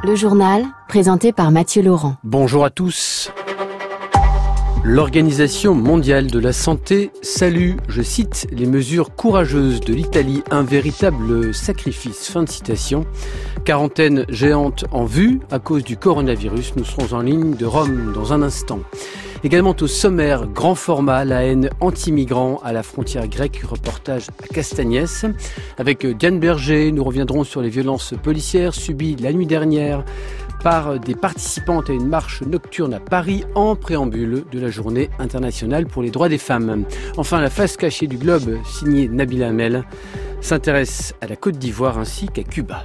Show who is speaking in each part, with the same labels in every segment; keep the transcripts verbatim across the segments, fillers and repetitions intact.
Speaker 1: Le journal, présenté par Mathieu Laurent.
Speaker 2: Bonjour à tous. L'Organisation mondiale de la santé salue, je cite, les mesures courageuses de l'Italie, un véritable sacrifice. Fin de citation. Quarantaine géante en vue à cause du coronavirus. Nous serons en ligne de Rome dans un instant. Également au sommaire, grand format, la haine anti-migrants à la frontière grecque, reportage à Castagnès. Avec Diane Berger, nous reviendrons sur les violences policières subies la nuit dernière par des participantes à une marche nocturne à Paris en préambule de la journée internationale pour les droits des femmes. Enfin, la face cachée du globe, signée Nabila Amel, s'intéresse à la Côte d'Ivoire ainsi qu'à Cuba.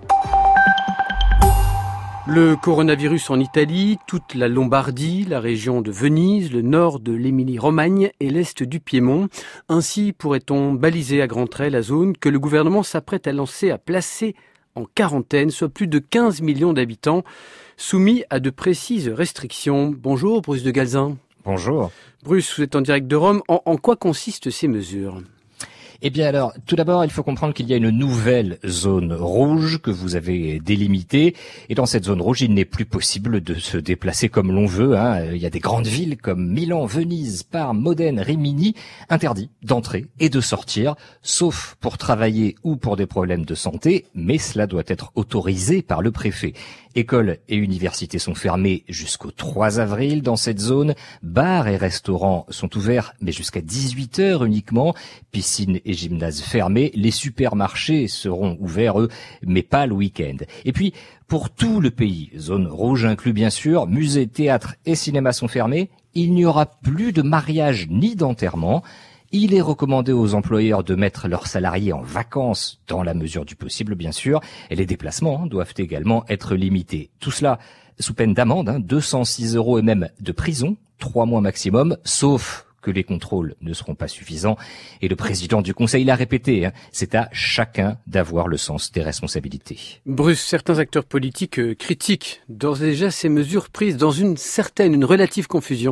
Speaker 2: Le coronavirus en Italie, toute la Lombardie, la région de Venise, le nord de l'Émilie-Romagne et l'est du Piémont. Ainsi pourrait-on baliser à grands traits la zone que le gouvernement s'apprête à lancer, à placer en quarantaine, soit plus de quinze millions d'habitants soumis à de précises restrictions. Bonjour Bruce de Galzin.
Speaker 3: Bonjour.
Speaker 2: Bruce, vous êtes en direct de Rome. En, en quoi consistent ces mesures ?
Speaker 3: Eh bien alors, tout d'abord, il faut comprendre qu'il y a une nouvelle zone rouge que vous avez délimitée. Et dans cette zone rouge, il n'est plus possible de se déplacer comme l'on veut. Hein. Il y a des grandes villes comme Milan, Venise, Parme, Modène, Rimini, interdits d'entrer et de sortir, sauf pour travailler ou pour des problèmes de santé, mais cela doit être autorisé par le préfet. Écoles et universités sont fermées jusqu'au trois avril dans cette zone. Bars et restaurants sont ouverts, mais jusqu'à dix-huit heures uniquement. Piscines et gymnases fermés. Les supermarchés seront ouverts, eux, mais pas le week-end. Et puis, pour tout le pays, zone rouge inclus bien sûr, musées, théâtres et cinémas sont fermés. Il n'y aura plus de mariage ni d'enterrement. Il est recommandé aux employeurs de mettre leurs salariés en vacances, dans la mesure du possible, bien sûr. Et les déplacements doivent également être limités. Tout cela sous peine d'amende, hein, deux cent six euros et même de prison, trois mois maximum, sauf que les contrôles ne seront pas suffisants. Et le président du Conseil l'a répété, hein, c'est à chacun d'avoir le sens des responsabilités.
Speaker 2: Bruce, certains acteurs politiques euh, critiquent d'ores et déjà ces mesures prises dans une certaine, une relative confusion.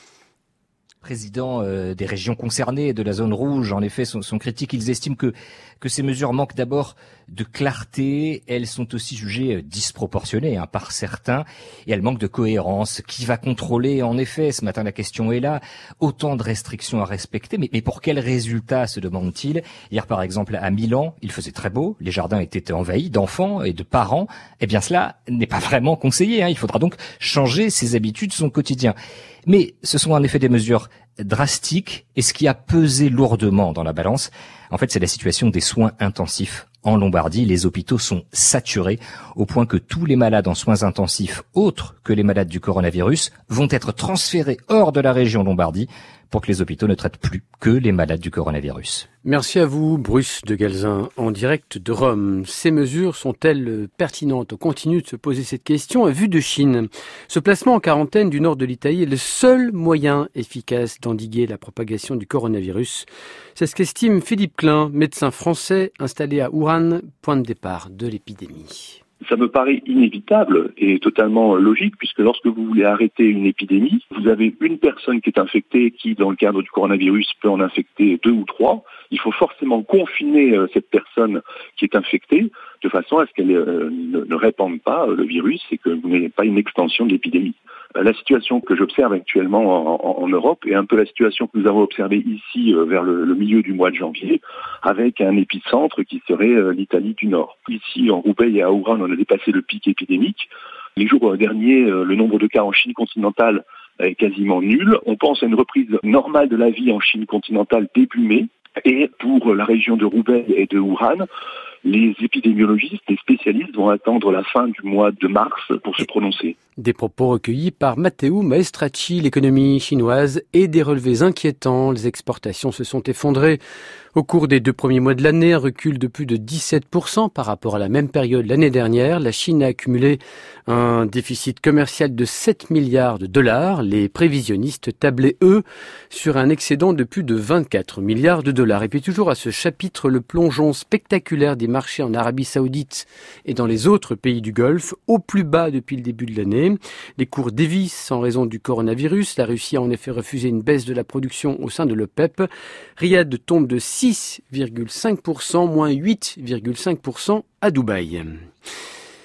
Speaker 3: Présidents euh, des régions concernées de la zone rouge, en effet, sont, sont critiques. Ils estiment que que ces mesures manquent d'abord de clarté. Elles sont aussi jugées disproportionnées hein, par certains, et elles manquent de cohérence. Qui va contrôler? En effet, ce matin la question est là. Autant de restrictions à respecter, mais, mais pour quels résultats se demande-t-il? Hier, par exemple, à Milan, il faisait très beau, les jardins étaient envahis d'enfants et de parents. Eh bien, cela n'est pas vraiment conseillé. Hein. Il faudra donc changer ses habitudes, son quotidien. Mais ce sont en effet des mesures drastiques, et ce qui a pesé lourdement dans la balance, en fait, c'est la situation des soins intensifs. En Lombardie, les hôpitaux sont saturés au point que tous les malades en soins intensifs, autres que les malades du coronavirus, vont être transférés hors de la région Lombardie pour que les hôpitaux ne traitent plus que les malades du coronavirus.
Speaker 2: Merci à vous, Bruce de Galzin, en direct de Rome. Ces mesures sont-elles pertinentes? On continue de se poser cette question à vue de Chine. Ce placement en quarantaine du nord de l'Italie est le seul moyen efficace d'endiguer la propagation du coronavirus. C'est ce qu'estime Philippe Klein, médecin français installé à Wuhan, point de départ de l'épidémie.
Speaker 4: Ça me paraît inévitable et totalement logique, puisque lorsque vous voulez arrêter une épidémie, vous avez une personne qui est infectée qui, dans le cadre du coronavirus, peut en infecter deux ou trois. Il faut forcément confiner cette personne qui est infectée de façon à ce qu'elle euh, ne, ne répande pas le virus et que vous n'ayez pas une extension de l'épidémie. La situation que j'observe actuellement en, en, en Europe est un peu la situation que nous avons observée ici euh, vers le, le milieu du mois de janvier, avec un épicentre qui serait euh, l'Italie du Nord. Ici, en Roubaix et à Wuhan, on a dépassé le pic épidémique. Les jours derniers, euh, le nombre de cas en Chine continentale est quasiment nul. On pense à une reprise normale de la vie en Chine continentale début mai. Et pour la région de Roubaix et de Wuhan, les épidémiologistes, les spécialistes vont attendre la fin du mois de mars pour se prononcer.
Speaker 2: Des propos recueillis par Matteo Maestracci, l'économie chinoise, et des relevés inquiétants. Les exportations se sont effondrées. Au cours des deux premiers mois de l'année, un recul de plus de dix-sept pour cent par rapport à la même période l'année dernière. La Chine a accumulé un déficit commercial de sept milliards de dollars. Les prévisionnistes tablaient, eux, sur un excédent de plus de vingt-quatre milliards de dollars. Et puis toujours à ce chapitre, le plongeon spectaculaire des marchés en Arabie Saoudite et dans les autres pays du Golfe, au plus bas depuis le début de l'année. Les cours dévissent en raison du coronavirus. La Russie a en effet refusé une baisse de la production au sein de l'OPEP. Riyad tombe de six virgule cinq pour cent, moins huit virgule cinq pour cent à Dubaï.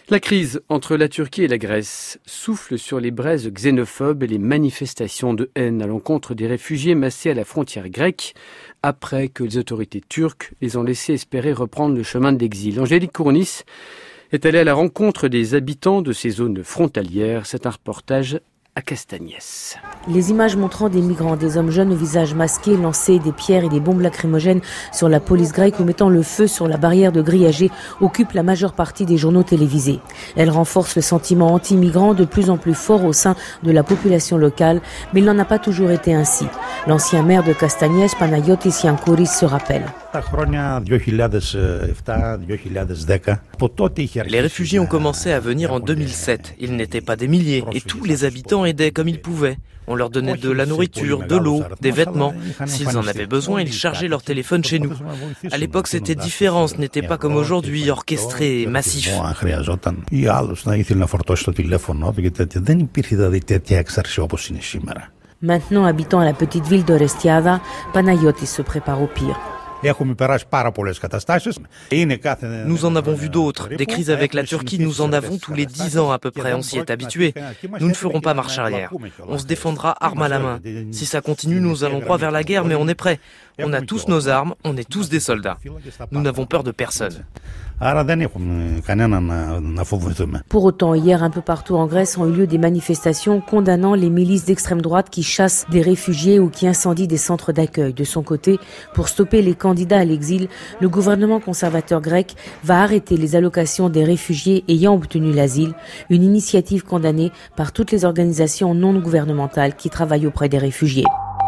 Speaker 2: La crise entre la Turquie et la Grèce souffle sur les braises xénophobes et les manifestations de haine à l'encontre des réfugiés massés à la frontière grecque après que les autorités turques les ont laissés espérer reprendre le chemin de l'exil. Angélique Kourounis est allée à la rencontre des habitants de ces zones frontalières. C'est un reportage à Castagnès.
Speaker 5: Les images montrant des migrants, des hommes jeunes au visage masqué, lancer des pierres et des bombes lacrymogènes sur la police grecque ou mettant le feu sur la barrière de grillagés occupent la majeure partie des journaux télévisés. Elles renforcent le sentiment anti-migrant de plus en plus fort au sein de la population locale, mais il n'en a pas toujours été ainsi. L'ancien maire de Castagnès, Panagiotis Yankouris, se rappelle.
Speaker 6: Les réfugiés ont commencé à venir en deux mille sept. Ils n'étaient pas des milliers et tous les habitants aidaient comme ils pouvaient. On leur donnait de la nourriture, de l'eau, des vêtements. S'ils en avaient besoin, ils chargeaient leur téléphone chez nous. À l'époque, c'était différent. Ce n'était pas comme aujourd'hui, orchestré et massif.
Speaker 5: Maintenant habitant à la petite ville d'Orestiada, Panagiotis se prépare au pire.
Speaker 6: Nous en avons vu d'autres. Des crises avec la Turquie, nous en avons tous les dix ans à peu près. On s'y est habitué. Nous ne ferons pas marche arrière. On se défendra arme à la main. Si ça continue, nous allons droit vers la guerre, mais on est prêts. On a tous nos armes, on est tous des soldats. Nous n'avons peur de personne.
Speaker 5: Pour autant, hier, un peu partout en Grèce ont eu lieu des manifestations condamnant les milices d'extrême droite qui chassent des réfugiés ou qui incendient des centres d'accueil. De son côté, pour stopper les candidats à l'exil, le gouvernement conservateur grec va arrêter les allocations des réfugiés ayant obtenu l'asile, une initiative condamnée par toutes les organisations non gouvernementales qui travaillent auprès des réfugiés.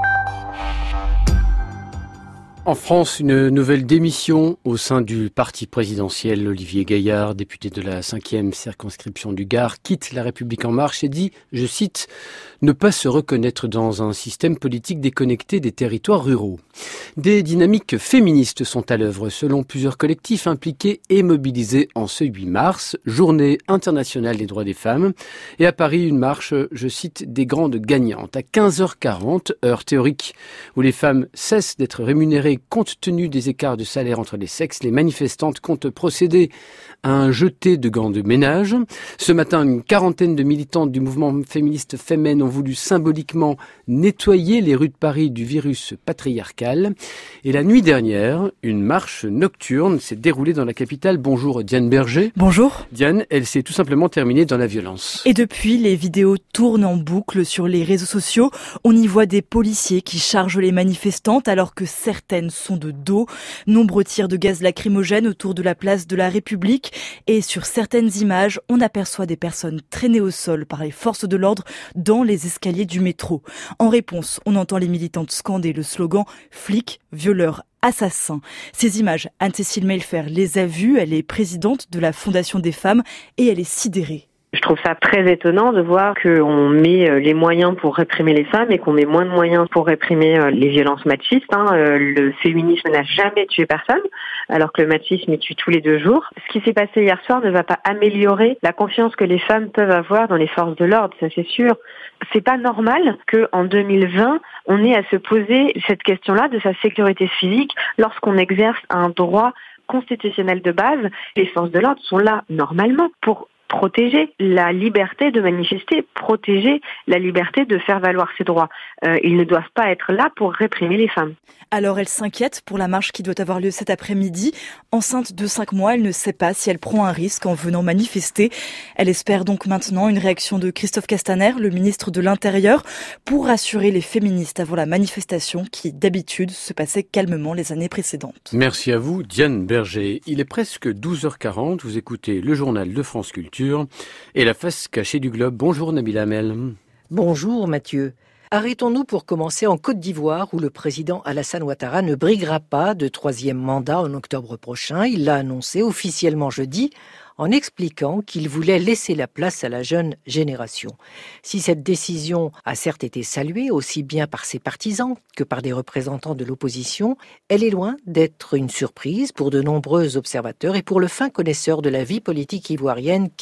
Speaker 2: En France, une nouvelle démission au sein du parti présidentiel. Olivier Gaillard, député de la cinquième circonscription du Gard, quitte La République En Marche et dit, je cite, « ne pas se reconnaître dans un système politique déconnecté des territoires ruraux ». Des dynamiques féministes sont à l'œuvre selon plusieurs collectifs impliqués et mobilisés en ce huit mars, journée internationale des droits des femmes. Et à Paris, une marche, je cite, des grandes gagnantes. À quinze heures quarante, heure théorique où les femmes cessent d'être rémunérées compte tenu des écarts de salaire entre les sexes, les manifestantes comptent procéder à un jeté de gants de ménage. Ce matin, une quarantaine de militantes du mouvement féministe Femen ont voulu symboliquement nettoyer les rues de Paris du virus patriarcal. Et la nuit dernière, une marche nocturne s'est déroulée dans la capitale. Bonjour Diane Berger.
Speaker 7: Bonjour.
Speaker 2: Diane, elle s'est tout simplement terminée dans la violence.
Speaker 7: Et depuis, les vidéos tournent en boucle sur les réseaux sociaux. On y voit des policiers qui chargent les manifestantes alors que certaines sont de dos. Nombreux tirs de gaz lacrymogène autour de la place de la République. Et sur certaines images, on aperçoit des personnes traînées au sol par les forces de l'ordre dans les escaliers du métro. En réponse, on entend les militantes scander le slogan « Flics, violeurs, assassins ». Ces images, Anne-Cécile Mailfer les a vues. Elle est présidente de la Fondation des femmes et elle est sidérée.
Speaker 8: Je trouve ça très étonnant de voir qu'on met les moyens pour réprimer les femmes et qu'on met moins de moyens pour réprimer les violences machistes. Le féminisme n'a jamais tué personne, alors que le machisme y tue tous les deux jours. Ce qui s'est passé hier soir ne va pas améliorer la confiance que les femmes peuvent avoir dans les forces de l'ordre, ça c'est sûr. C'est pas normal qu'en deux mille vingt, on ait à se poser cette question-là de sa sécurité physique lorsqu'on exerce un droit constitutionnel de base. Les forces de l'ordre sont là normalement pour protéger la liberté de manifester, protéger la liberté de faire valoir ses droits. Euh, ils ne doivent pas être là pour réprimer les femmes.
Speaker 7: Alors elle s'inquiète pour la marche qui doit avoir lieu cet après-midi. Enceinte de cinq mois, elle ne sait pas si elle prend un risque en venant manifester. Elle espère donc maintenant une réaction de Christophe Castaner, le ministre de l'Intérieur, pour rassurer les féministes avant la manifestation qui, d'habitude, se passait calmement les années précédentes.
Speaker 2: Merci à vous, Diane Berger. Il est presque douze heures quarante. Vous écoutez le journal de France Culture et la face cachée du globe. Bonjour Nabila Amel.
Speaker 9: Bonjour Mathieu. Arrêtons-nous pour commencer en Côte d'Ivoire où le président Alassane Ouattara ne briguera pas de troisième mandat en octobre prochain. Il l'a annoncé officiellement jeudi en expliquant qu'il voulait laisser la place à la jeune génération. Si cette décision a certes été saluée aussi bien par ses partisans que par des représentants de l'opposition, elle est loin d'être une surprise pour de nombreux observateurs et pour le fin connaisseur de la vie politique ivoirienne qu'est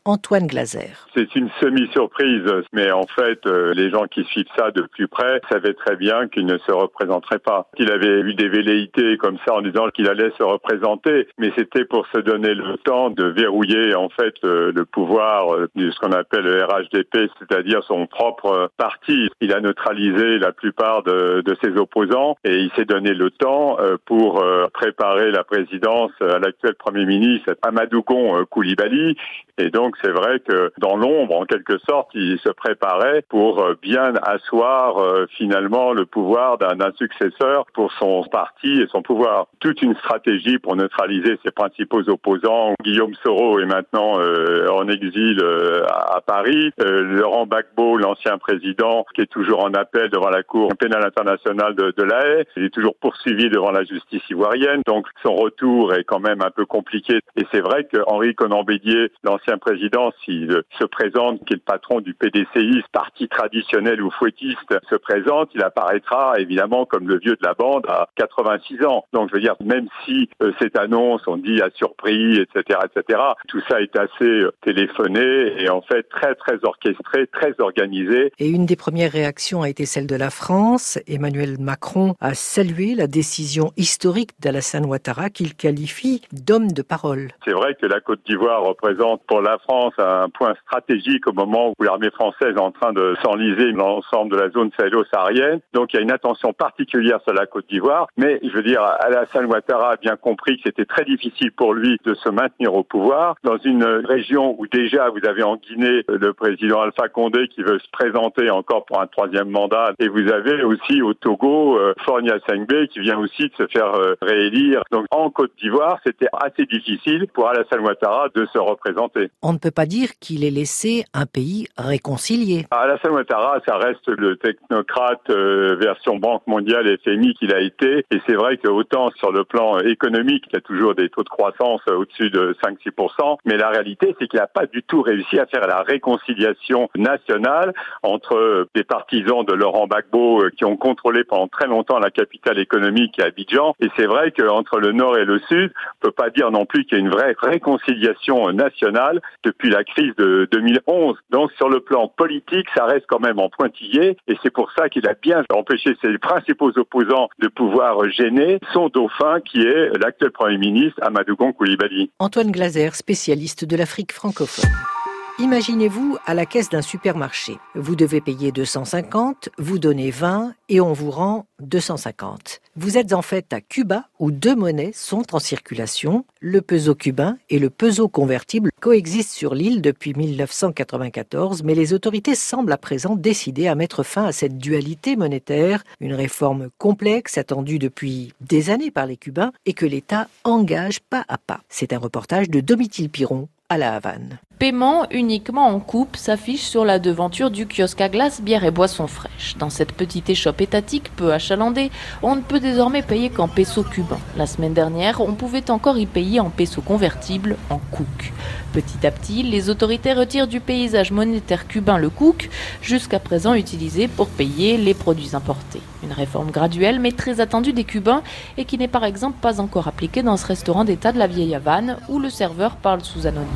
Speaker 9: Antoine Glaser.
Speaker 10: C'est une semi-surprise, mais en fait, euh, les gens qui suivent ça de plus près savaient très bien qu'il ne se représenterait pas. Il avait eu des velléités comme ça en disant qu'il allait se représenter, mais c'était pour se donner le temps de verrouiller en fait le, le pouvoir de ce qu'on appelle le R H D P, c'est-à-dire son propre parti. Il a neutralisé la plupart de, de ses opposants et il s'est donné le temps pour préparer la présidence à l'actuel Premier ministre Amadou Gon Coulibaly. Et donc c'est vrai que dans l'ombre, en quelque sorte, il se préparait pour bien asseoir euh, finalement le pouvoir d'un, d'un successeur pour son parti et son pouvoir. Toute une stratégie pour neutraliser ses principaux opposants. Guillaume Soro est maintenant euh, en exil euh, à Paris. Euh, Laurent Gbagbo, l'ancien président, qui est toujours en appel devant la Cour pénale internationale de, de La Haye, il est toujours poursuivi devant la justice ivoirienne. Donc son retour est quand même un peu compliqué. Et c'est vrai que Henri Konan Bédié, l'ancien président, s'il se présente, qui est le patron du P D C I, parti traditionnel ou fouettiste, se présente, il apparaîtra évidemment comme le vieux de la bande à quatre-vingt-six ans. Donc je veux dire, même si euh, cette annonce, on dit à surpris, et cetera, et cetera, tout ça est assez euh, téléphoné et en fait très très orchestré, très organisé.
Speaker 9: Et une des premières réactions a été celle de la France. Emmanuel Macron a salué la décision historique d'Alassane Ouattara qu'il qualifie d'homme de parole.
Speaker 10: C'est vrai que la Côte d'Ivoire représente pour la France un point stratégique au moment où l'armée française est en train de s'enliser l'ensemble de la zone sahélo-saharienne. Donc il y a une attention particulière sur la Côte d'Ivoire. Mais je veux dire, Alassane Ouattara a bien compris que c'était très difficile pour lui de se maintenir au pouvoir dans une région où déjà vous avez en Guinée le président Alpha Condé qui veut se présenter encore pour un troisième mandat. Et vous avez aussi au Togo euh, Faure Gnassingbé qui vient aussi de se faire euh, réélire. Donc en Côte d'Ivoire, c'était assez difficile pour Alassane Ouattara de se représenter.
Speaker 9: On ne peut pas dire qu'il ait laissé un pays réconcilié.
Speaker 10: Alassane Ouattara, ça reste le technocrate euh, version Banque mondiale F M I qu'il a été. Et c'est vrai que autant sur le plan économique, il y a toujours des taux de croissance au-dessus de cinq à six pour cent. Mais la réalité, c'est qu'il n'a pas du tout réussi à faire la réconciliation nationale entre des partisans de Laurent Gbagbo qui ont contrôlé pendant très longtemps la capitale économique qui est Abidjan. Et c'est vrai qu'entre le nord et le sud, on ne peut pas dire non plus qu'il y a une vraie réconciliation nationale depuis la crise de deux mille onze. Donc sur le plan politique, ça reste quand même en pointillé et c'est pour ça qu'il a bien empêché ses principaux opposants de pouvoir gêner son dauphin qui est l'actuel Premier ministre Amadou Gon Coulibaly.
Speaker 9: Antoine Glaser, spécialiste de l'Afrique francophone. Imaginez-vous à la caisse d'un supermarché. Vous devez payer deux cent cinquante, vous donnez vingt et on vous rend deux cent cinquante. Vous êtes en fait à Cuba où deux monnaies sont en circulation. Le peso cubain et le peso convertible coexistent sur l'île depuis mille neuf cent quatre-vingt-quatorze, mais les autorités semblent à présent décidées à mettre fin à cette dualité monétaire, une réforme complexe attendue depuis des années par les Cubains et que l'État engage pas à pas. C'est un reportage de Domitil Piron à La Havane.
Speaker 11: Paiement uniquement en coupe s'affiche sur la devanture du kiosque à glace, bière et boissons fraîches. Dans cette petite échoppe étatique peu achalandée, on ne peut désormais payer qu'en pesos cubains. La semaine dernière, on pouvait encore y payer en pesos convertibles, en cook. Petit à petit, les autorités retirent du paysage monétaire cubain le cook, jusqu'à présent utilisé pour payer les produits importés. Une réforme graduelle mais très attendue des Cubains et qui n'est par exemple pas encore appliquée dans ce restaurant d'État de la Vieille Havane où le serveur parle sous anonyme.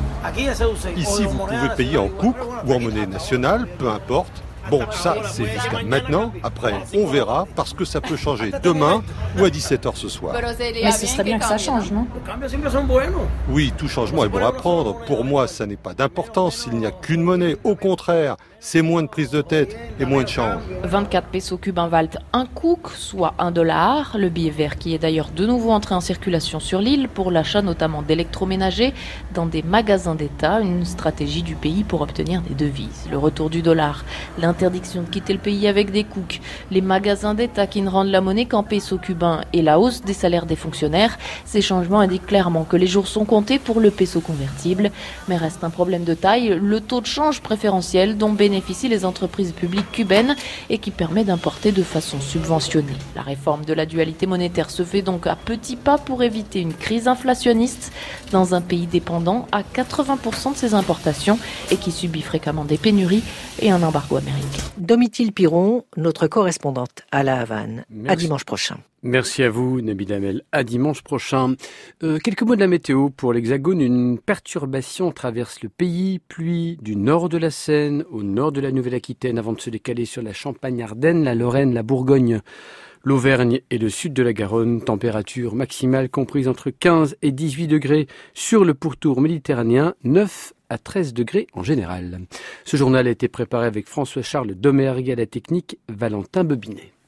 Speaker 12: Ici, vous pouvez payer en cook ou en monnaie nationale, peu importe. Bon, ça, c'est jusqu'à maintenant. Après, on verra, parce que ça peut changer demain ou à dix-sept heures ce soir.
Speaker 11: Mais ce serait bien que ça change, non?
Speaker 12: Oui, tout changement est bon à prendre. Pour moi, ça n'est pas d'importance. Il n'y a qu'une monnaie. Au contraire, c'est moins de prise de tête et moins de change.
Speaker 11: vingt-quatre pesos cubains valent un cook, soit un dollar. Le billet vert qui est d'ailleurs de nouveau entré en circulation sur l'île pour l'achat notamment d'électroménagers dans des magasins d'État, une stratégie du pays pour obtenir des devises. Le retour du dollar, l'interdiction de quitter le pays avec des cooks, les magasins d'État qui ne rendent la monnaie qu'en pesos cubains et la hausse des salaires des fonctionnaires, ces changements indiquent clairement que les jours sont comptés pour le peso convertible. Mais reste un problème de taille, le taux de change préférentiel dont bénéficient les entreprises publiques cubaines et qui permet d'importer de façon subventionnée. La réforme de la dualité monétaire se fait donc à petits pas pour éviter une crise inflationniste dans un pays dépendant à quatre-vingts pour cent de ses importations et qui subit fréquemment des pénuries et un embargo américain.
Speaker 9: Domitil Piron, notre correspondante à La Havane. Merci. À dimanche prochain.
Speaker 2: Merci à vous, Nabil Amel. À dimanche prochain. Euh, quelques mots de la météo pour l'Hexagone. Une perturbation traverse le pays. Pluie du nord de la Seine au nord de la Nouvelle-Aquitaine avant de se décaler sur la Champagne-Ardenne, la Lorraine, la Bourgogne, l'Auvergne et le sud de la Garonne. Température maximale comprise entre quinze et dix-huit degrés sur le pourtour méditerranéen, neuf à treize degrés en général. Ce journal a été préparé avec François-Charles Domergue à la technique, Valentin Bobinet.